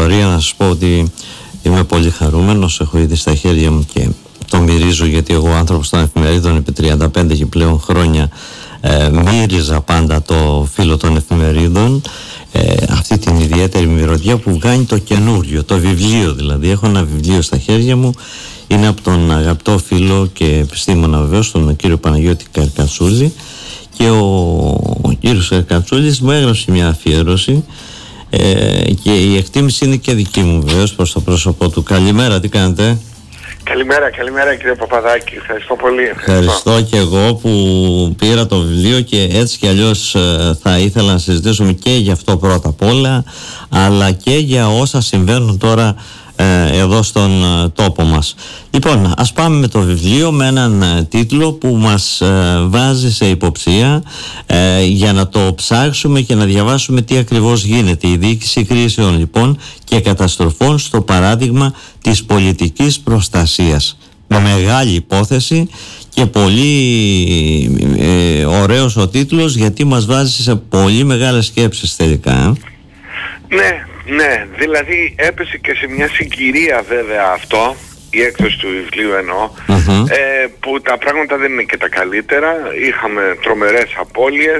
ιστορία να σας πω ότι είμαι πολύ χαρούμενος. Έχω ήδη στα χέρια μου και το μυρίζω, γιατί εγώ άνθρωπος των εφημερίδων επί 35 και πλέον χρόνια μύριζα πάντα το φύλλο των εφημερίδων, αυτή την ιδιαίτερη μυρωδιά που βγάνει το καινούριο, το βιβλίο δηλαδή. Έχω ένα βιβλίο στα χέρια μου, είναι από τον αγαπητό φίλο και επιστήμονα βεβαίως, τον κύριο Παναγιώτη Καρκατσούλη, και ο κύριος Καρκατσούλης μου έγραψε μια αφιέρωση και η εκτίμηση είναι και δική μου βεβαίως προς το πρόσωπό του. Καλημέρα, τι κάνετε? Καλημέρα κύριε Παπαδάκη, ευχαριστώ πολύ. Ευχαριστώ και εγώ που πήρα το βιβλίο, και έτσι κι αλλιώς θα ήθελα να συζητήσουμε και για αυτό πρώτα απ' όλα, αλλά και για όσα συμβαίνουν τώρα εδώ στον τόπο μας. Λοιπόν, ας πάμε με το βιβλίο, με έναν τίτλο που μας βάζει σε υποψία για να το ψάξουμε και να διαβάσουμε τι ακριβώς γίνεται. Η διοίκηση κρίσεων λοιπόν και καταστροφών στο παράδειγμα της πολιτικής προστασίας. Με μεγάλη υπόθεση και πολύ ωραίος ο τίτλος, γιατί μας βάζει σε πολύ μεγάλες σκέψεις τελικά. Ναι, δηλαδή έπεσε και σε μια συγκυρία βέβαια αυτό, η έκδοση του βιβλίου εννοώ, που τα πράγματα δεν είναι και τα καλύτερα. Είχαμε τρομερές απώλειες,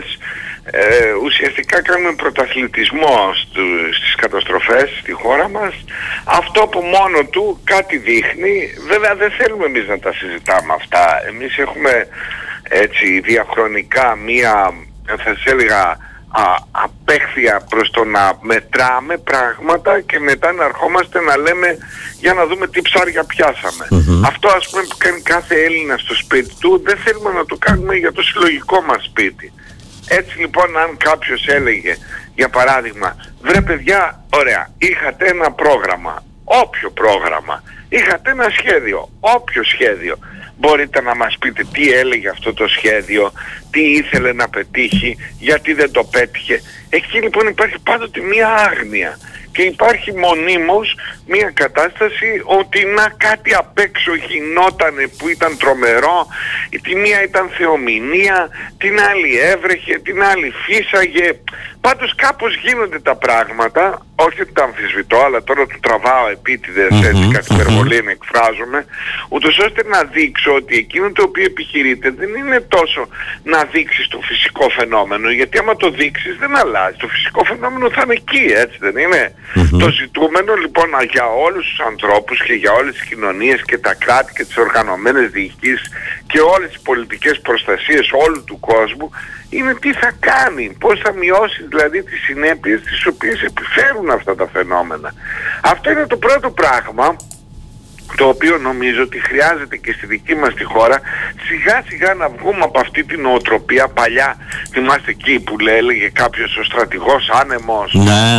ουσιαστικά κάνουμε πρωταθλητισμό στις καταστροφές στη χώρα μας. Αυτό από μόνο του κάτι δείχνει. Βέβαια δεν θέλουμε εμείς να τα συζητάμε αυτά. Εμείς έχουμε έτσι διαχρονικά μία, θα σας έλεγα, απέχθεια προς το να μετράμε πράγματα και μετά να ερχόμαστε να λέμε για να δούμε τι ψάρια πιάσαμε. Αυτό ας πούμε που κάνει κάθε Έλληνα στο σπίτι του, δεν θέλουμε να το κάνουμε για το συλλογικό μας σπίτι. Έτσι λοιπόν, αν κάποιος έλεγε για παράδειγμα, βρε παιδιά, ωραία, είχατε ένα πρόγραμμα, όποιο πρόγραμμα, είχατε ένα σχέδιο, όποιο σχέδιο, μπορείτε να μας πείτε τι έλεγε αυτό το σχέδιο, τι ήθελε να πετύχει, γιατί δεν το πέτυχε? Εκεί λοιπόν υπάρχει πάντοτε μία άγνοια και υπάρχει μονίμως μία κατάσταση ότι να κάτι απ' έξω γινότανε που ήταν τρομερό, τη μία ήταν θεομηνία, την άλλη έβρεχε, την άλλη φύσαγε. Πάντως κάπως γίνονται τα πράγματα, όχι ότι τα αμφισβητώ, αλλά τώρα του τραβάω επίτηδες, έτσι κάτι υπερβολή να εκφράζομαι, ούτως ώστε να δείξω ότι εκείνο το οποίο επιχειρείται δεν είναι τόσο να δείξεις το φυσικό φαινόμενο, γιατί άμα το δείξεις δεν αλλάζει, το φυσικό φαινόμενο θα είναι εκεί, έτσι δεν είναι? Το ζητούμενο λοιπόν για όλους τους ανθρώπους και για όλες τις κοινωνίες και τα κράτη και τις οργανωμένες διοικήσεις και όλες τις πολιτικές προστασίες όλου του κόσμου είναι τι θα κάνει, πώς θα μειώσει δηλαδή τις συνέπειες τις οποίες επιφέρουν αυτά τα φαινόμενα. Αυτό είναι το πρώτο πράγμα, το οποίο νομίζω ότι χρειάζεται και στη δική μας τη χώρα σιγά σιγά να βγούμε από αυτή την νοοτροπία. Παλιά θυμάστε εκεί που έλεγε κάποιος ο στρατηγός άνεμος,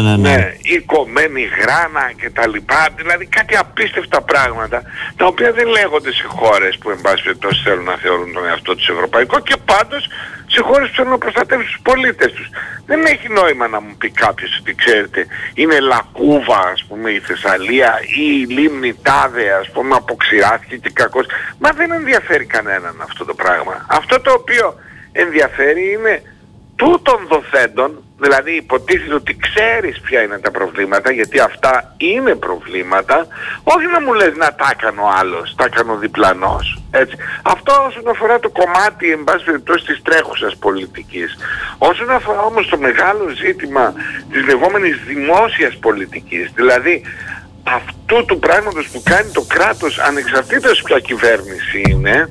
η κομμένη γράνα και τα λοιπά, δηλαδή κάτι απίστευτα πράγματα τα οποία δεν λέγονται σε χώρες που εν πάση περιπτώσει θέλουν να θεωρούν τον εαυτό τους ευρωπαϊκό, και πάντως σε χώρες που θέλουν να προστατεύουν τους πολίτες τους. Δεν έχει νόημα να μου πει κάποιος ότι ξέρετε είναι Λακκούβα ας πούμε η Θεσσαλία ή η λίμνη τάδε ας πούμε αποξηράθηκε και κακώς. Μα δεν ενδιαφέρει κανέναν αυτό το πράγμα. Αυτό το οποίο ενδιαφέρει είναι τούτων δοθέντων, δηλαδή υποτίθεται ότι ξέρεις ποια είναι τα προβλήματα, γιατί αυτά είναι προβλήματα, όχι να μου λες να τα έκανε ο άλλος, τα έκανε ο διπλανός, έτσι. Αυτό όσον αφορά το κομμάτι εν πάση περιπτώσει της τρέχουσας πολιτικής. Όσον αφορά όμως το μεγάλο ζήτημα της λεγόμενης δημόσιας πολιτικής, δηλαδή αυτού του πράγματος που κάνει το κράτος ανεξαρτήτως ποια κυβέρνηση είναι,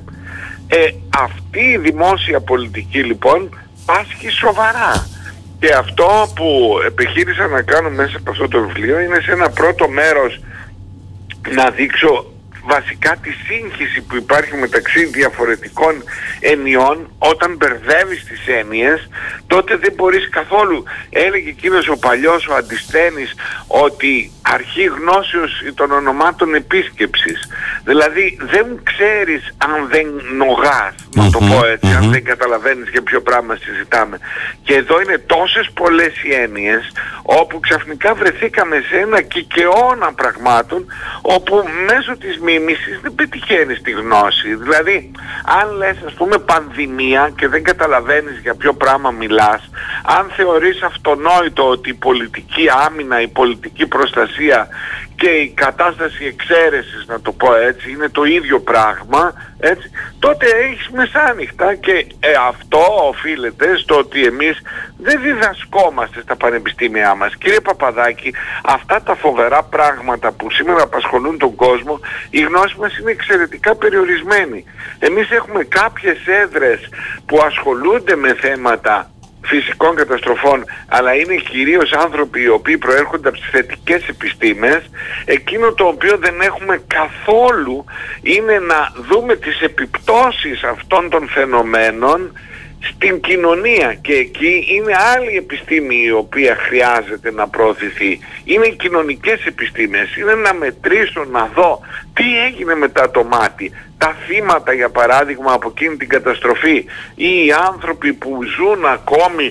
αυτή η δημόσια πολιτική λοιπόν πάσχει σοβαρά. Και αυτό που επιχείρησα να κάνω μέσα από αυτό το βιβλίο είναι σε ένα πρώτο μέρος να δείξω βασικά τη σύγχυση που υπάρχει μεταξύ διαφορετικών ενιών. Όταν μπερδεύεις τις έννοιες τότε δεν μπορείς καθόλου. Έλεγε εκείνος ο παλιός ο Αντισθένης ότι αρχή γνώσεως των ονομάτων επίσκεψης. Δηλαδή δεν ξέρεις αν δεν νογάς να το πω έτσι, αν δεν καταλαβαίνεις για ποιο πράγμα συζητάμε. Και εδώ είναι τόσες πολλές οι έννοιες, όπου ξαφνικά βρεθήκαμε σε ένα κικαιώνα πραγμάτων, όπου μέσω της μίμησης δεν πετυχαίνεις τη γνώση. Δηλαδή, αν λες ας πούμε πανδημία και δεν καταλαβαίνεις για ποιο πράγμα μιλάς, αν θεωρείς αυτονόητο ότι η πολιτική άμυνα, η πολιτική προστασία και η κατάσταση εξαίρεσης, να το πω έτσι, είναι το ίδιο πράγμα, έτσι, τότε έχεις μεσάνυχτα και αυτό οφείλεται στο ότι εμείς δεν διδασκόμαστε στα πανεπιστήμια μας. Κύριε Παπαδάκη, αυτά τα φοβερά πράγματα που σήμερα απασχολούν τον κόσμο, η γνώση μας είναι εξαιρετικά περιορισμένη. Εμείς έχουμε κάποιες έδρες που ασχολούνται με θέματα φυσικών καταστροφών, αλλά είναι κυρίως άνθρωποι οι οποίοι προέρχονται από τις θετικές επιστήμες. Εκείνο το οποίο δεν έχουμε καθόλου είναι να δούμε τις επιπτώσεις αυτών των φαινομένων στην κοινωνία, και εκεί είναι άλλη επιστήμη η οποία χρειάζεται να προωθηθεί. Είναι οι κοινωνικές επιστήμες, είναι να μετρήσω, να δω τι έγινε μετά το μάτι. Τα θύματα για παράδειγμα από εκείνη την καταστροφή, ή οι άνθρωποι που ζουν ακόμη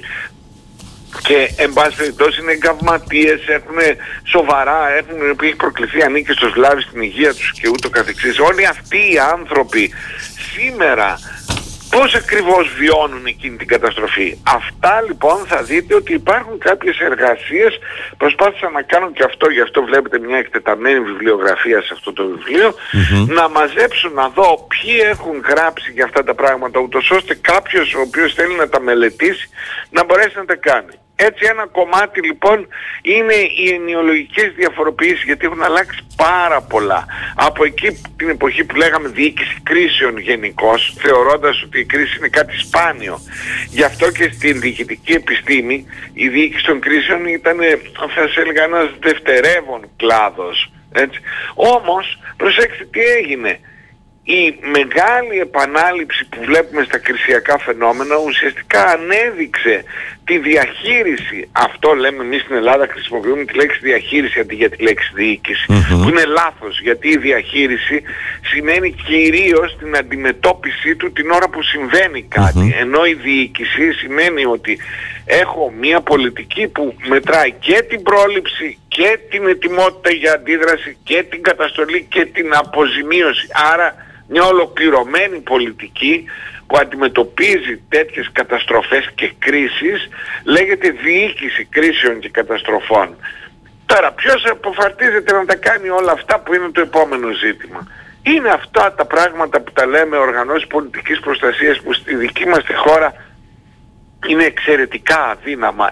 και εν πάση περιπτώσει είναι εγκαυματίες, έχουν σοβαρά, έχει προκληθεί ανίκιστος βλάβη στην υγεία τους και ούτω καθεξής. Όλοι αυτοί οι άνθρωποι σήμερα πώς ακριβώς βιώνουν εκείνη την καταστροφή. Αυτά λοιπόν θα δείτε ότι υπάρχουν κάποιες εργασίες, προσπάθησα να κάνω και αυτό, γι' αυτό βλέπετε μια εκτεταμένη βιβλιογραφία σε αυτό το βιβλίο, να μαζέψω, να δω ποιοι έχουν γράψει για αυτά τα πράγματα, ούτως ώστε κάποιος ο οποίος θέλει να τα μελετήσει να μπορέσει να τα κάνει. Έτσι ένα κομμάτι λοιπόν είναι οι ενοιολογικές διαφοροποιήσεις, γιατί έχουν αλλάξει πάρα πολλά. Από εκεί την εποχή που λέγαμε διοίκηση κρίσεων γενικώς, θεωρώντας ότι η κρίση είναι κάτι σπάνιο. Γι' αυτό και στην διοικητική επιστήμη η διοίκηση των κρίσεων ήταν, θα σας έλεγα, ένας δευτερεύον κλάδος. Έτσι. Όμως, προσέξτε τι έγινε. Η μεγάλη επανάληψη που βλέπουμε στα κρησιακά φαινόμενα ουσιαστικά ανέδειξε τη διαχείριση. Αυτό λέμε εμείς στην Ελλάδα, χρησιμοποιούμε τη λέξη διαχείριση αντί για τη λέξη διοίκηση, που είναι λάθος, γιατί η διαχείριση σημαίνει κυρίως την αντιμετώπιση του την ώρα που συμβαίνει κάτι, ενώ η διοίκηση σημαίνει ότι έχω μια πολιτική που μετράει και την πρόληψη και την ετοιμότητα για αντίδραση και την καταστολή και την αποζημίωση. Άρα μια ολοκληρωμένη πολιτική που αντιμετωπίζει τέτοιες καταστροφές και κρίσεις λέγεται διοίκηση κρίσεων και καταστροφών. Τώρα ποιος αποφαρτίζεται να τα κάνει όλα αυτά, που είναι το επόμενο ζήτημα. Είναι αυτά τα πράγματα που τα λέμε οργανώσεις πολιτικής προστασίας, που στη δική μας τη χώρα είναι εξαιρετικά αδύναμα,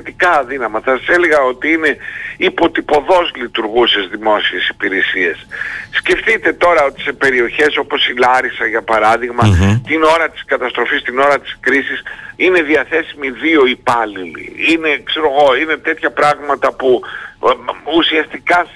θα σας έλεγα ότι είναι υποτυπωδώς λειτουργούσες δημόσιες υπηρεσίες. Σκεφτείτε τώρα ότι σε περιοχές όπως η Λάρισα για παράδειγμα, την ώρα της καταστροφής, την ώρα της κρίσης, είναι διαθέσιμοι 2 υπάλληλοι. Είναι τέτοια πράγματα που ουσιαστικά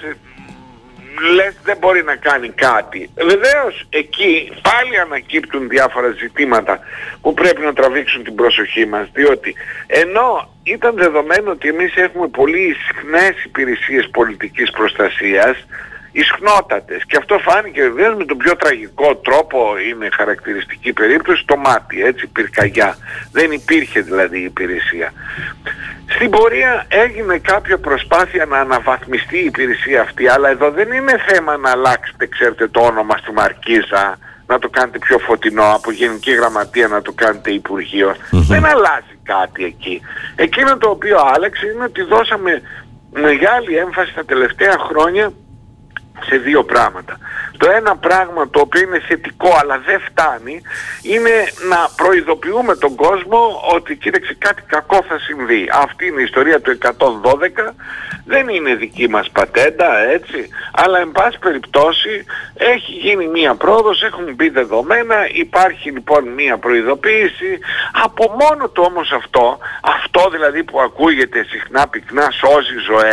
λες δεν μπορεί να κάνει κάτι. Βεβαίως εκεί πάλι ανακύπτουν διάφορα ζητήματα που πρέπει να τραβήξουν την προσοχή μας, διότι ενώ ήταν δεδομένο ότι εμείς έχουμε πολύ ισχνές υπηρεσίες πολιτικής προστασίας, ισχνότατες, και αυτό φάνηκε βεβαίως με τον πιο τραγικό τρόπο, είναι χαρακτηριστική περίπτωση, το μάτι, έτσι, πυρκαγιά. Δεν υπήρχε δηλαδή η υπηρεσία. Στην πορεία έγινε κάποια προσπάθεια να αναβαθμιστεί η υπηρεσία αυτή, αλλά εδώ δεν είναι θέμα να αλλάξετε, ξέρετε, το όνομα στη Μαρκίζα, να το κάνετε πιο φωτεινό, από Γενική Γραμματεία να το κάνετε Υπουργείο. Δεν αλλάζει κάτι εκεί. Εκείνο το οποίο άλλαξε είναι ότι δώσαμε μεγάλη έμφαση τα τελευταία χρόνια σε 2 πράγματα. Το ένα πράγμα το οποίο είναι θετικό αλλά δεν φτάνει, είναι να προειδοποιούμε τον κόσμο ότι κοίταξε κάτι κακό θα συμβεί. Αυτή είναι η ιστορία του 112, δεν είναι δική μας πατέντα, έτσι, αλλά εν πάση περιπτώσει έχει γίνει μία πρόοδος, έχουν μπει δεδομένα, υπάρχει λοιπόν μία προειδοποίηση. Από μόνο του όμως αυτό δηλαδή που ακούγεται συχνά πυκνά, σώζει ζωές,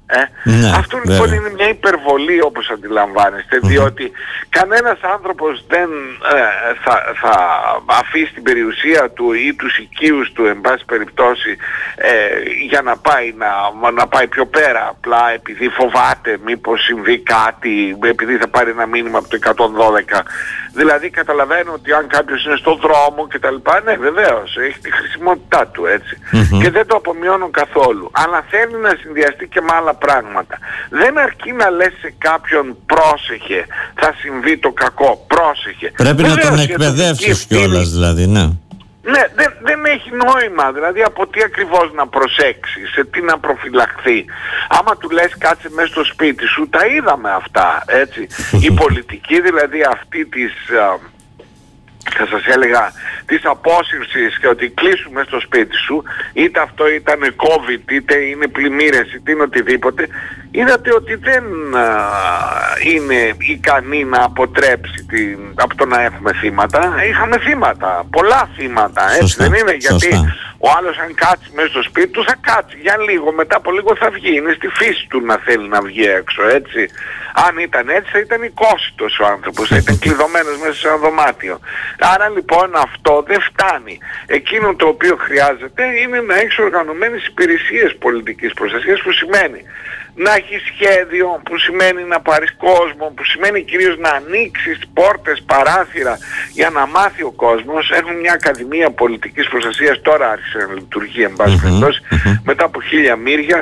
Αυτό λοιπόν είναι μια υπερβολή, όπως αντιλαμβάνεστε, διότι κανένας άνθρωπος δεν θα αφήσει την περιουσία του ή τους οικείους του, εν πάση περιπτώσει, για να πάει πιο πέρα, απλά επειδή φοβάται μήπως συμβεί κάτι, επειδή θα πάρει ένα μήνυμα από το 112. Δηλαδή καταλαβαίνω ότι αν κάποιος είναι στον δρόμο και τα λοιπά, ναι, βεβαίως έχει τη χρησιμότητά του, έτσι, και δεν το απομειώνω καθόλου, αλλά θέλει να συνδυαστεί και με άλλα πράγματα. Δεν αρκεί να λες σε κάποιον πρόσεχε, θα συμβεί το κακό, πρόσεχε. Πρέπει βεβαίως να τον εκπαιδεύσεις κιόλας, δηλαδή, ναι. Ναι, δεν έχει νόημα, δηλαδή από τι ακριβώς να προσέξει, σε τι να προφυλαχθεί. Άμα του λες κάτσε μέσα στο σπίτι σου, τα είδαμε αυτά, έτσι. Η πολιτική δηλαδή αυτή της, θα σας έλεγα, της απόσυρσης και ότι κλείσουμε στο σπίτι σου, είτε αυτό ήταν COVID, είτε είναι πλημμύρες, είτε είναι οτιδήποτε, είδατε ότι δεν είναι ικανή να αποτρέψει από το να έχουμε θύματα. Είχαμε θύματα, πολλά θύματα, έτσι. Σωστά, δεν είναι? Γιατί ο άλλος αν κάτσει μέσα στο σπίτι του θα κάτσει για λίγο, μετά από λίγο θα βγει, είναι στη φύση του να θέλει να βγει έξω, έτσι. Αν ήταν έτσι θα ήταν οικόσιτος ο άνθρωπος, θα ήταν κλειδωμένος μέσα σε ένα δωμάτιο. Άρα λοιπόν αυτό δεν φτάνει. Εκείνο το οποίο χρειάζεται είναι να έχεις οργανωμένες υπηρεσίες πολιτικής προστασίας, που σημαίνει να έχεις σχέδιο, που σημαίνει να πάρεις κόσμο, που σημαίνει κυρίως να ανοίξεις πόρτες, παράθυρα για να μάθει ο κόσμος. Έχουν μια Ακαδημία Πολιτικής Προστασίας, τώρα άρχισε να λειτουργεί, εν πάση περιπτώσει, μετά από 1000 μύρια.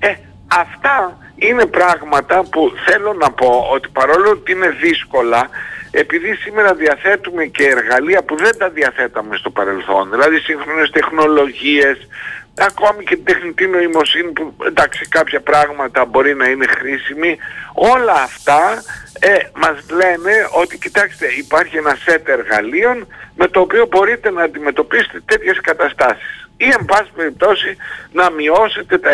Αυτά είναι πράγματα που θέλω να πω ότι παρόλο ότι είναι δύσκολα, επειδή σήμερα διαθέτουμε και εργαλεία που δεν τα διαθέταμε στο παρελθόν, δηλαδή σύγχρονες τεχνολογίες, ακόμη και την τεχνητή νοημοσύνη που εντάξει κάποια πράγματα μπορεί να είναι χρήσιμη, όλα αυτά μας λένε ότι κοιτάξτε, υπάρχει ένα σετ εργαλείων με το οποίο μπορείτε να αντιμετωπίσετε τέτοιες καταστάσεις ή εν πάση περιπτώσει να μειώσετε τα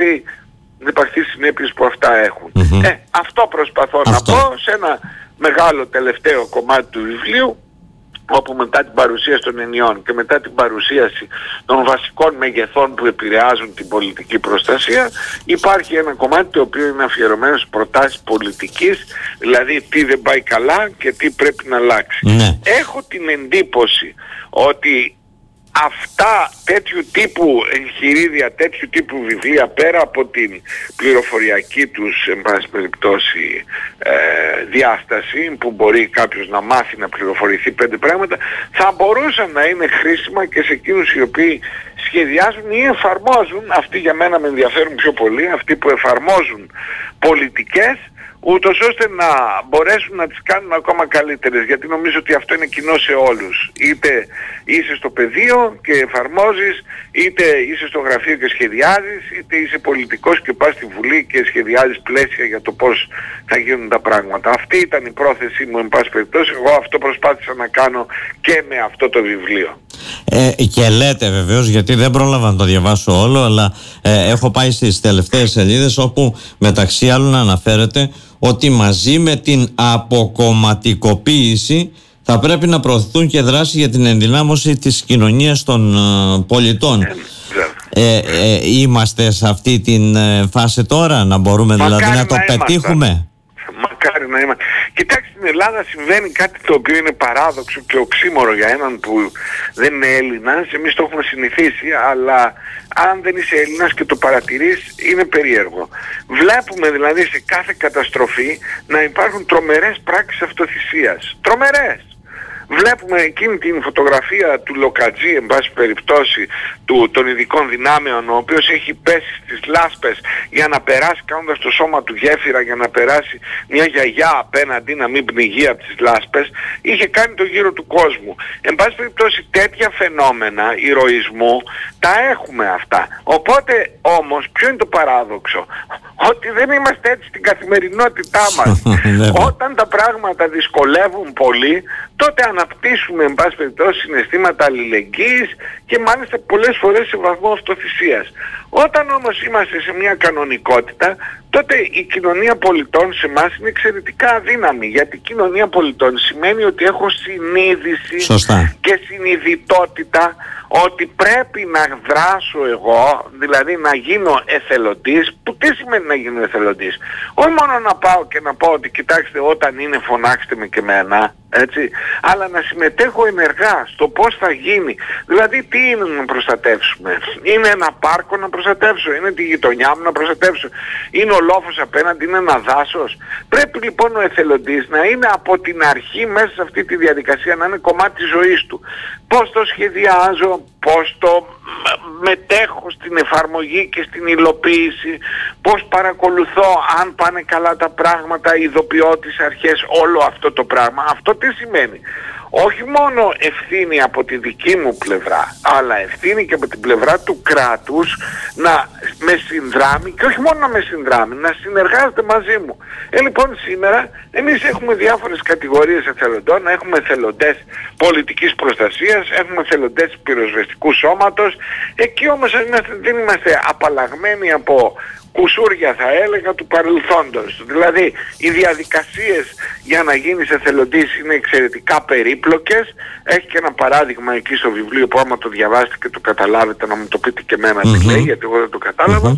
επαχθείς συνέπειες που αυτά έχουν. Αυτό προσπαθώ να πω σε ένα μεγάλο τελευταίο κομμάτι του βιβλίου, όπου μετά την παρουσίαση των ενιών και μετά την παρουσίαση των βασικών μεγεθών που επηρεάζουν την πολιτική προστασία, υπάρχει ένα κομμάτι το οποίο είναι αφιερωμένο στις προτάσεις πολιτικής, δηλαδή τι δεν πάει καλά και τι πρέπει να αλλάξει. Έχω την εντύπωση ότι αυτά, τέτοιου τύπου εγχειρίδια, τέτοιου τύπου βιβλία, πέρα από την πληροφοριακή τους, εν πάση περιπτώσει, διάσταση, που μπορεί κάποιος να μάθει να πληροφορηθεί 5 πράγματα, θα μπορούσαν να είναι χρήσιμα και σε εκείνους οι οποίοι σχεδιάζουν ή εφαρμόζουν, αυτοί για μένα με ενδιαφέρουν πιο πολύ, αυτοί που εφαρμόζουν πολιτικές, ούτως ώστε να μπορέσουν να τις κάνουν ακόμα καλύτερες, γιατί νομίζω ότι αυτό είναι κοινό σε όλους. Είτε είσαι στο πεδίο και εφαρμόζεις, είτε είσαι στο γραφείο και σχεδιάζεις, είτε είσαι πολιτικός και πας στη Βουλή και σχεδιάζεις πλαίσια για το πώς θα γίνουν τα πράγματα. Αυτή ήταν η πρόθεσή μου, εν πάση περιπτώσει. Εγώ αυτό προσπάθησα να κάνω και με αυτό το βιβλίο. Και λέτε βεβαίως, γιατί δεν πρόλαβα να το διαβάσω όλο, αλλά έχω πάει στις τελευταίες σελίδες, όπου μεταξύ άλλων αναφέρεται ότι μαζί με την αποκομματικοποίηση θα πρέπει να προωθηθούν και δράσεις για την ενδυνάμωση της κοινωνίας των πολιτών. Είμαστε σε αυτή την φάση τώρα, να μπορούμε δηλαδή να το πετύχουμε? Μακάρι να είμαστε. Κοιτάξτε, στην Ελλάδα συμβαίνει κάτι το οποίο είναι παράδοξο και οξύμορο για έναν που δεν είναι Έλληνας. Εμείς το έχουμε συνηθίσει, αλλά αν δεν είσαι Έλληνας και το παρατηρείς, είναι περίεργο. Βλέπουμε δηλαδή σε κάθε καταστροφή να υπάρχουν τρομερές πράξεις αυτοθυσίας. Τρομερές! Βλέπουμε εκείνη την φωτογραφία του Λοκατζή, εν πάση περιπτώσει, των ειδικών δυνάμεων, ο οποίος έχει πέσει στις λάσπες για να περάσει, κάνοντας το σώμα του γέφυρα για να περάσει μια γιαγιά απέναντι να μην πνιγεί από τις λάσπες. Είχε κάνει το γύρο του κόσμου. Εν πάση περιπτώσει, τέτοια φαινόμενα ηρωισμού τα έχουμε αυτά. Οπότε όμως ποιο είναι το παράδοξο? Ότι δεν είμαστε έτσι στην καθημερινότητά μας. Όταν τα πράγματα δυσκολεύουν πολύ, τότε αναπτύσσουμε εν πάση περιπτώσει συναισθήματα αλληλεγγύης και μάλιστα πολλές φορές σε βαθμό αυτοθυσίας. Όταν όμως είμαστε σε μια κανονικότητα, τότε η κοινωνία πολιτών σε εμάς είναι εξαιρετικά αδύναμη, γιατί η κοινωνία πολιτών σημαίνει ότι έχω συνείδηση και συνειδητότητα ότι πρέπει να δράσω εγώ, δηλαδή να γίνω εθελοντής. Που τι σημαίνει να γίνω εθελοντής? Όχι μόνο να πάω και να πω ότι κοιτάξτε, όταν είναι φωνάξτε με και εμένα, έτσι, αλλά να συμμετέχω ενεργά στο πώς θα γίνει. Δηλαδή τι είναι να προστατεύσουμε? Είναι ένα πάρκο να προστατεύσω? Είναι τη γειτονιά μου να προστατεύσω? Είναι ο λόφος απέναντι? Είναι ένα δάσος? Πρέπει λοιπόν ο εθελοντής να είναι από την αρχή μέσα σε αυτή τη διαδικασία, να είναι κομμάτι της ζωής του. Πώς το σχεδιάζω, πώς το μετέχω στην εφαρμογή και στην υλοποίηση, πώς παρακολουθώ αν πάνε καλά τα πράγματα, ειδοποιώ τις αρχές, όλο αυτό το πράγμα. Αυτό τι σημαίνει? Όχι μόνο ευθύνη από τη δική μου πλευρά, αλλά ευθύνη και από την πλευρά του κράτους να με συνδράμει, και όχι μόνο να με συνδράμει, να συνεργάζεται μαζί μου. Λοιπόν, σήμερα εμείς έχουμε διάφορες κατηγορίες εθελοντών. Έχουμε εθελοντές πολιτικής προστασίας, έχουμε εθελοντές πυροσβεστικού σώματος. Εκεί όμως δεν είμαστε απαλλαγμένοι από κουσούρια, θα έλεγα, του παρελθόντος. Δηλαδή οι διαδικασίες για να γίνεις εθελοντής είναι εξαιρετικά περίπλοκες. Έχει και ένα παράδειγμα εκεί στο βιβλίο που άμα το διαβάσετε και το καταλάβετε να μου το πείτε και εμένα τι λέει, γιατί εγώ δεν το κατάλαβα.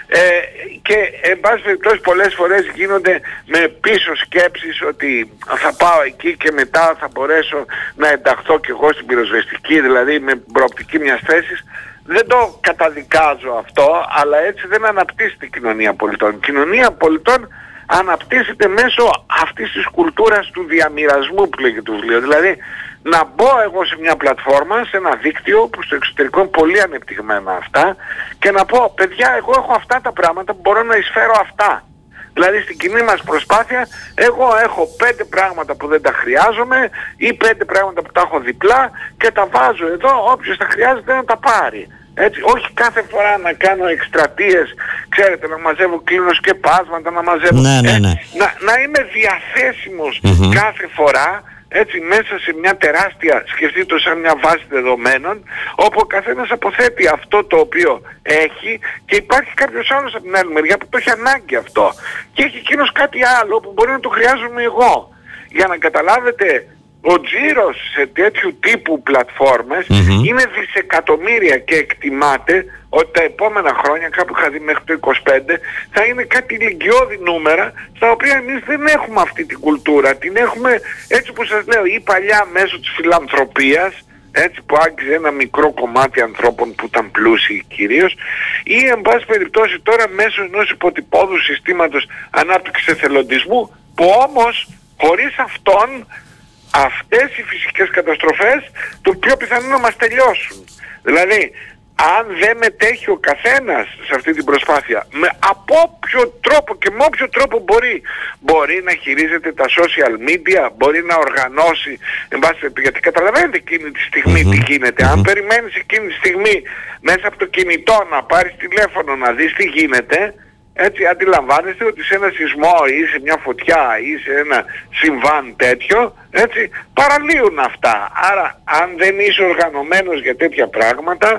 Και εν πάση περιπτώσει πολλές φορές γίνονται με πίσω σκέψεις ότι θα πάω εκεί και μετά θα μπορέσω να ενταχθώ κι εγώ στην πυροσβεστική, δηλαδή με προοπτική μιας θέσης. Δεν το καταδικάζω αυτό, αλλά έτσι δεν αναπτύσσεται η κοινωνία πολιτών. Η κοινωνία πολιτών αναπτύσσεται μέσω αυτής της κουλτούρας του διαμοιρασμού που λέγεται το βιβλίο. Δηλαδή να μπω εγώ σε μια πλατφόρμα, σε ένα δίκτυο που στο εξωτερικό είναι πολύ ανεπτυγμένα αυτά, και να πω παιδιά, εγώ έχω αυτά τα πράγματα που μπορώ να εισφέρω αυτά. Δηλαδή στην κοινή μας προσπάθεια εγώ έχω 5 πράγματα που δεν τα χρειάζομαι ή 5 πράγματα που τα έχω διπλά και τα βάζω εδώ, όποιος τα χρειάζεται να τα πάρει. Έτσι, όχι κάθε φορά να κάνω εκστρατείες, ξέρετε, να μαζεύω κλίνος και πάσματα, να μαζεύω... Να είμαι διαθέσιμος κάθε φορά, έτσι, μέσα σε μια τεράστια, σκεφτείτε το σαν μια βάση δεδομένων, όπου ο καθένας αποθέτει αυτό το οποίο έχει και υπάρχει κάποιος άλλος από την άλλη μεριά που το έχει ανάγκη αυτό. Και έχει εκείνος κάτι άλλο που μπορεί να το χρειάζομαι εγώ. Για να καταλάβετε, ο τζίρος σε τέτοιου τύπου πλατφόρμες είναι δισεκατομμύρια και εκτιμάται ότι τα επόμενα χρόνια, κάπου είχα δει μέχρι το 25, θα είναι κάτι ηλικιώδη νούμερα, στα οποία εμείς δεν έχουμε αυτή την κουλτούρα. Την έχουμε, έτσι που σας λέω, ή παλιά μέσω της φιλανθρωπίας, έτσι που άγγιζε ένα μικρό κομμάτι ανθρώπων που ήταν πλούσιοι κυρίως, ή εν πάση περιπτώσει τώρα μέσω ενός υποτυπώδου συστήματος ανάπτυξης εθελοντισμού, που όμως χωρίς αυτόν αυτές οι φυσικές καταστροφές το πιο πιθανό να μας τελειώσουν. Δηλαδή αν δεν μετέχει ο καθένας σε αυτή την προσπάθεια, από όποιο τρόπο και με όποιο τρόπο μπορεί να χειρίζεται τα social media, μπορεί να οργανώσει, γιατί καταλαβαίνετε εκείνη τη στιγμή τι γίνεται. Αν περιμένεις εκείνη τη στιγμή μέσα από το κινητό να πάρεις τηλέφωνο να δεις τι γίνεται, έτσι αντιλαμβάνεστε ότι σε ένα σεισμό ή σε μια φωτιά ή σε ένα συμβάν τέτοιο, έτσι, παραλύουν αυτά. Άρα αν δεν είσαι οργανωμένος για τέτοια πράγματα,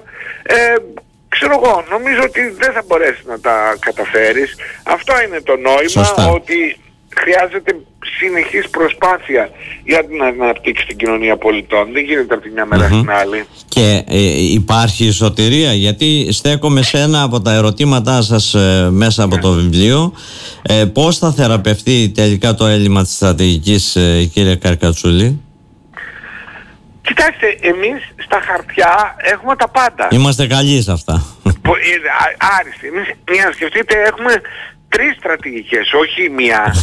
ξέρω εγώ, νομίζω ότι δεν θα μπορέσεις να τα καταφέρεις. Αυτό είναι το νόημα, ότι χρειάζεται συνεχής προσπάθεια για να αναπτύξει την κοινωνία πολιτών. Δεν γίνεται από τη μια μέρα στην άλλη. Και υπάρχει σωτηρία, γιατί στέκομαι σε ένα από τα ερωτήματά σας μέσα από το βιβλίο. Πώς θα θεραπευτεί τελικά το έλλειμμα της στρατηγικής, κύριε Καρκατσούλη? Κοιτάξτε, εμείς στα χαρτιά έχουμε τα πάντα. Είμαστε καλοί σε αυτά. Άριστοι. Εμείς, για να σκεφτείτε, έχουμε 3 στρατηγικές, όχι μία.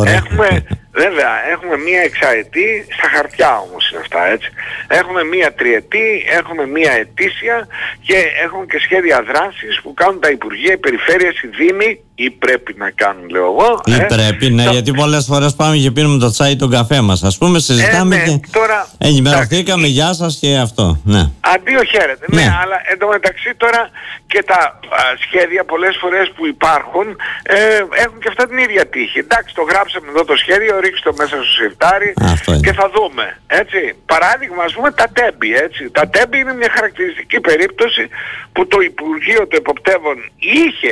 Έχουμε μία εξαετή, στα χαρτιά όμως είναι αυτά, έτσι. Έχουμε μία τριετή, έχουμε μία ετήσια και έχουμε και σχέδια δράσης που κάνουν τα Υπουργεία, οι Περιφέρειες, οι Δήμοι, ή πρέπει να κάνουν, λέω εγώ. Ή πρέπει, ναι, γιατί πολλές φορές πάμε και πίνουμε το τσάι τον καφέ μας. Ας πούμε, συζητάμε και τώρα, ενημερωθήκαμε, γεια σας και αυτό. Ναι. Αντίο, χαίρετε. Ναι, αλλά εντωμεταξύ τώρα και τα σχέδια πολλές φορές που υπάρχουν έχουν και αυτά την ίδια τύχη. Εντάξει, το γράψαμε εδώ το σχέδιο, ρίξτε το μέσα στο σιρτάρι και θα δούμε. Έτσι. Παράδειγμα, ας πούμε, τα τέμπη. Έτσι. Τα τέμπη είναι μια χαρακτηριστική περίπτωση που το Υπουργείο των Εποπτεύων είχε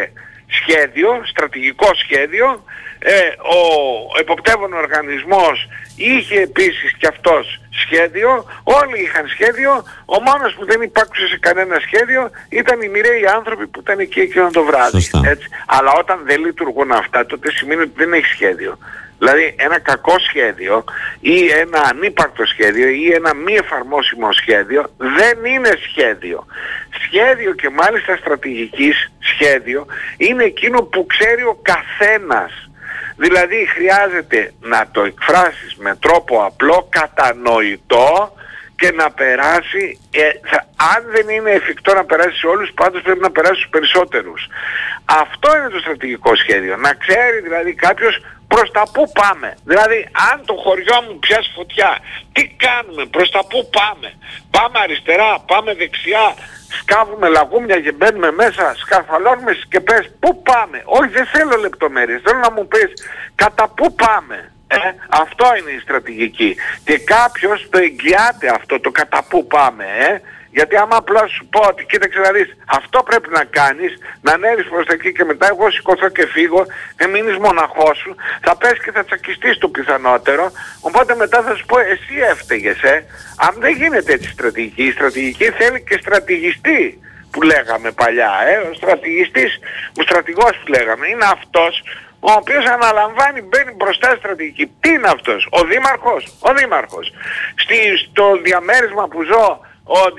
σχέδιο, στρατηγικό σχέδιο. Ο εποπτεύων οργανισμός είχε επίσης και αυτός σχέδιο, όλοι είχαν σχέδιο, ο μόνος που δεν υπάκουσε σε κανένα σχέδιο ήταν οι μοιραίοι άνθρωποι που ήταν εκεί εκείνο το βράδυ. Έτσι. Αλλά όταν δεν λειτουργούν αυτά, τότε σημαίνει ότι δεν έχει σχέδιο. Δηλαδή ένα κακό σχέδιο ή ένα ανύπαρκτο σχέδιο ή ένα μη εφαρμόσιμο σχέδιο δεν είναι σχέδιο. Σχέδιο και μάλιστα στρατηγικής σχέδιο είναι εκείνο που ξέρει ο καθένας. Δηλαδή χρειάζεται να το εκφράσεις με τρόπο απλό, κατανοητό και να περάσει, αν δεν είναι εφικτό να περάσει σε όλους, πάντως πρέπει να περάσει στους περισσότερους. Αυτό είναι το στρατηγικό σχέδιο. Να ξέρει δηλαδή κάποιος προς τα πού πάμε. Δηλαδή αν το χωριό μου πιάσει φωτιά, τι κάνουμε, προς τα πού πάμε. Πάμε αριστερά, πάμε δεξιά, σκάβουμε λαγούμια και μπαίνουμε μέσα, σκαρφαλώνουμε σκεπές, πού πάμε. Όχι, δεν θέλω λεπτομέρειες, θέλω να μου πεις κατά πού πάμε. Αυτό είναι η στρατηγική. Και κάποιος το εγγυάται αυτό, το κατά πού πάμε. Γιατί άμα απλά σου πω ότι κοίταξε να δεις, αυτό πρέπει να κάνεις, να ανέβεις προς τα εκεί και μετά εγώ σηκωθώ και φύγω, μείνεις μοναχός σου, θα πες και θα τσακιστείς το πιθανότερο, οπότε μετά θα σου πω εσύ έφταιγες. Αν δεν γίνεται έτσι στρατηγική, η στρατηγική θέλει και στρατηγιστή που λέγαμε παλιά. Ο στρατηγιστής, ο στρατηγός που λέγαμε, είναι αυτός ο οποίος αναλαμβάνει, μπαίνει μπροστά στη στρατηγική. Τι είναι αυτός? Ο δήμαρχος. Στο διαμέρισμα που ζω, ο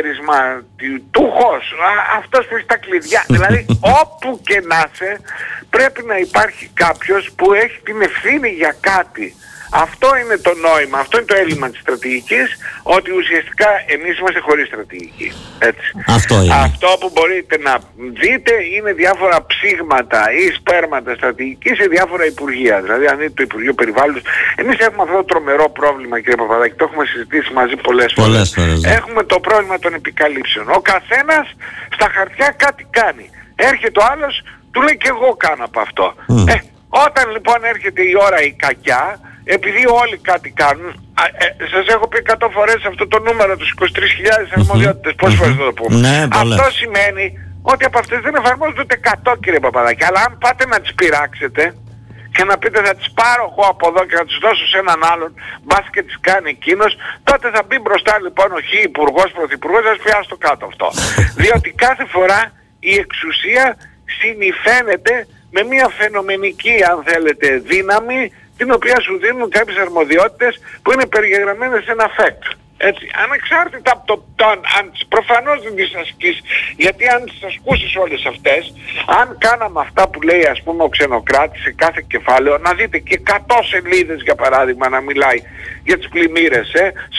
διαμερισματούχος, αυτός που έχει τα κλειδιά. Δηλαδή όπου και να είσαι πρέπει να υπάρχει κάποιος που έχει την ευθύνη για κάτι. Αυτό είναι το νόημα, αυτό είναι το έλλειμμα της στρατηγικής, ότι ουσιαστικά εμείς είμαστε χωρίς στρατηγική. Έτσι. Αυτό που μπορείτε να δείτε είναι διάφορα ψήγματα ή σπέρματα στρατηγική σε διάφορα υπουργεία. Δηλαδή αν είναι το Υπουργείο Περιβάλλοντος, εμείς έχουμε αυτό το τρομερό πρόβλημα, κύριε Παπαδάκη, το έχουμε συζητήσει μαζί πολλές φορές. Έχουμε το πρόβλημα των επικαλύψεων. Ο καθένας στα χαρτιά κάτι κάνει. Έρχεται ο άλλος, του λέει και εγώ κάνω από αυτό. Όταν λοιπόν έρχεται η ώρα η κακιά, επειδή όλοι κάτι κάνουν, σας έχω πει 100 φορές αυτό το νούμερο, τους 23.000 αρμοδιότητες, πόσες φορές θα το πούμε. Αυτό σημαίνει ότι από αυτές δεν εφαρμόζονται ούτε 100, κύριε Παπαδάκη. Αλλά αν πάτε να τις πειράξετε και να πείτε θα τις πάρω εγώ από εδώ και θα τις δώσω σε έναν άλλον, μπας και τις κάνει εκείνος, τότε θα μπει μπροστά λοιπόν ο υπουργός, πρωθυπουργός, θα σπιάσει το κάτω αυτό. Διότι κάθε φορά η εξουσία συνυφαίνεται με μια φαινομενική, αν θέλετε, δύναμη, την οποία σου δίνουν κάποιες αρμοδιότητες που είναι περιγραμμένες σε ένα fact. Έτσι, ανεξάρτητα από προφανώς δεν τις ασκείς, γιατί αν τις ασκούσεις όλες αυτές, αν κάναμε αυτά που λέει ας πούμε ο ξενοκράτης σε κάθε κεφάλαιο, να δείτε και 100 σελίδες για παράδειγμα να μιλάει για τις πλημμύρες,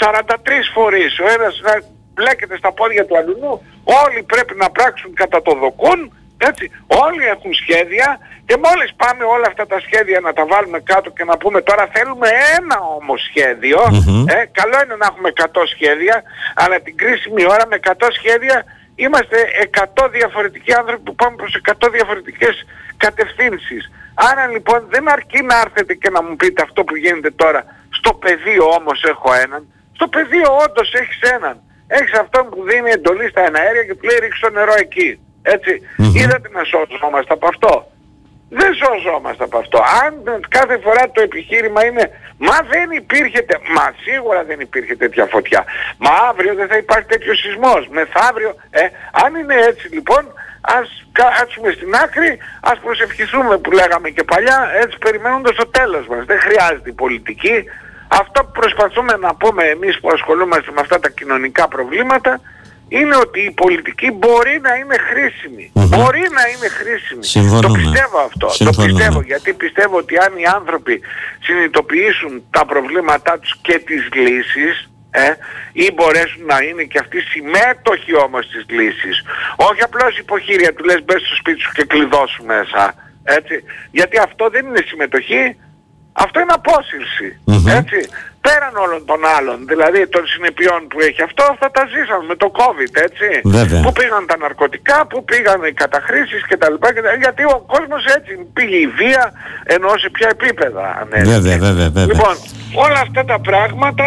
43 φορείς, ο ένας να μπλέκεται στα πόδια του αλλού, όλοι πρέπει να πράξουν κατά το δοκούν. Έτσι, όλοι έχουν σχέδια και μόλις πάμε όλα αυτά τα σχέδια να τα βάλουμε κάτω και να πούμε τώρα θέλουμε ένα όμως σχέδιο, καλό είναι να έχουμε 100 σχέδια, αλλά την κρίσιμη ώρα με 100 σχέδια είμαστε 100 διαφορετικοί άνθρωποι που πάμε προς 100 διαφορετικές κατευθύνσεις. Άρα λοιπόν δεν αρκεί να έρθετε και να μου πείτε αυτό που γίνεται τώρα. Στο πεδίο όμως έχω έναν, στο πεδίο όντως έχεις έναν. Έχεις αυτόν που δίνει εντολή στα εναέρια και του λέει ρίξει το νερό εκεί. Έτσι, είδατε να σώζομαστε από αυτό? Δεν σώζομαστε από αυτό. Αν κάθε φορά το επιχείρημα είναι μα δεν υπήρχε, μα σίγουρα δεν υπήρχε τέτοια φωτιά, μα αύριο δεν θα υπάρχει τέτοιος σεισμός, μεθαύριο, αν είναι έτσι λοιπόν, ας κάτσουμε στην άκρη, ας προσευχηθούμε που λέγαμε και παλιά, έτσι περιμένοντας το τέλος μας. Δεν χρειάζεται η πολιτική. Αυτό που προσπαθούμε να πούμε εμείς που ασχολούμαστε με αυτά τα κοινωνικά προβλήματα είναι ότι η πολιτική μπορεί να είναι χρήσιμη. Μπορεί να είναι χρήσιμη. Το πιστεύω αυτό. Το πιστεύω γιατί πιστεύω ότι αν οι άνθρωποι συνειδητοποιήσουν τα προβλήματά τους και τις λύσεις, ή μπορέσουν να είναι και αυτοί συμμέτοχοι όμως στις λύσεις, όχι απλώς υποχείρια του λες μπες στο σπίτι σου και κλειδώσου μέσα, έτσι, γιατί αυτό δεν είναι συμμετοχή, αυτό είναι απόσυρση, έτσι, πέραν όλων των άλλων, δηλαδή των συνεπειών που έχει αυτό, αυτά τα ζήσαμε με το COVID, έτσι, που πήγαν τα ναρκωτικά, που πήγαν οι καταχρήσεις κτλ. Γιατί ο κόσμος έτσι πήγε η βία, ενώ σε ποια επίπεδα. Βέβαια. Λοιπόν, όλα αυτά τα πράγματα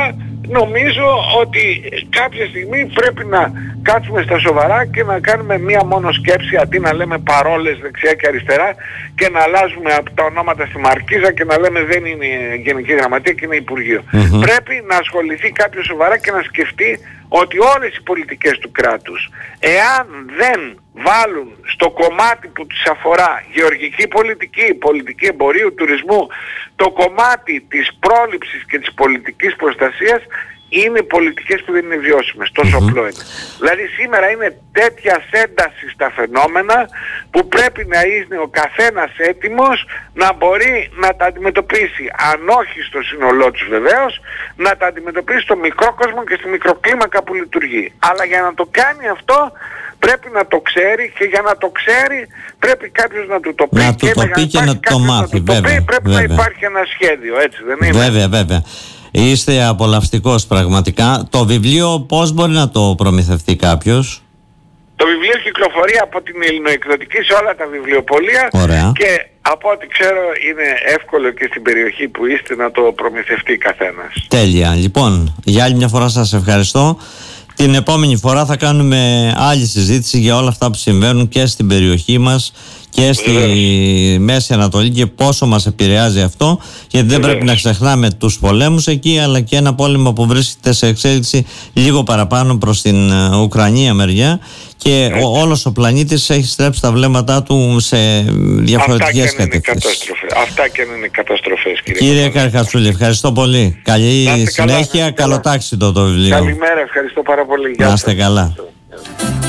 νομίζω ότι κάποια στιγμή πρέπει να κάτσουμε στα σοβαρά και να κάνουμε μία μόνο σκέψη, αντί να λέμε παρόλες δεξιά και αριστερά και να αλλάζουμε από τα ονόματα στη μαρκίζα και να λέμε δεν είναι Γενική Γραμματεία και είναι Υπουργείο. Πρέπει να ασχοληθεί κάποιος σοβαρά και να σκεφτεί ότι όλες οι πολιτικές του κράτους, εάν δεν βάλουν στο κομμάτι που τους αφορά γεωργική πολιτική, πολιτική εμπορίου, τουρισμού, το κομμάτι της πρόληψης και της πολιτικής προστασίας, είναι πολιτικές που δεν είναι βιώσιμες. Τόσο απλό είναι. Δηλαδή σήμερα είναι τέτοια ένταση στα φαινόμενα που πρέπει να είναι ο καθένας έτοιμος να μπορεί να τα αντιμετωπίσει, αν όχι στο σύνολό τους βεβαίως, να τα αντιμετωπίσει στο μικρό κόσμο και στη μικροκλίμακα που λειτουργεί. Αλλά για να το κάνει αυτό πρέπει να το ξέρει, και για να το ξέρει πρέπει κάποιος να του το πει. Να του το πει και να το μάθει, βέβαια. Πρέπει να υπάρχει ένα σχέδιο, έτσι δεν είναι? Βέβαια. Είστε απολαυστικός πραγματικά. Το βιβλίο πώς μπορεί να το προμηθευτεί κάποιος? Το βιβλίο κυκλοφορεί από την Ελληνοεκδοτική σε όλα τα βιβλιοπωλεία. Ωραία. Και από ό,τι ξέρω είναι εύκολο και στην περιοχή που είστε να το προμηθευτεί καθένας. Τέλεια. Λοιπόν, για άλλη μια φορά σας ευχαριστώ. Την επόμενη φορά θα κάνουμε άλλη συζήτηση για όλα αυτά που συμβαίνουν και στην περιοχή μας και στη Μέση Ανατολή και πόσο μας επηρεάζει αυτό, γιατί δεν πρέπει να ξεχνάμε τους πολέμους εκεί, αλλά και ένα πόλεμο που βρίσκεται σε εξέλιξη λίγο παραπάνω προς την Ουκρανία μεριά, και όλος ο πλανήτης έχει στρέψει τα βλέμματά του σε διαφορετικές κατευθύνσεις. Αυτά και αν είναι καταστροφές, κύριε Καρκατσούλη, ευχαριστώ πολύ. Καλή συνέχεια, καλοτάξιτο το βιβλίο. Καλημέρα, ευχαριστώ πάρα πολύ. Να είστε καλά.